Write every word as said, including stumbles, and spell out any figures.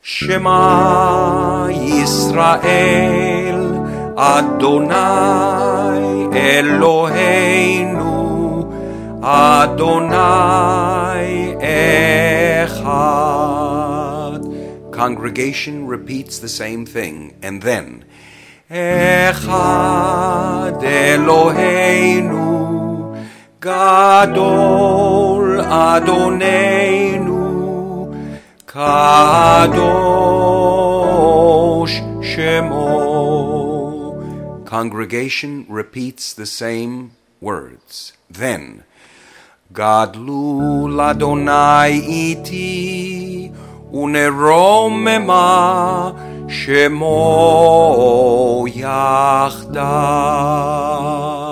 Shema Yisrael, Adonai Eloheinu, Adonai Echad. Congregation repeats the same thing, and then Echad Eloheinu, Gadol Adonenu, Kadosh Shemo. Congregation repeats the same words. Then, Gadlu Adonai iti, uneromema Shemo yachdav.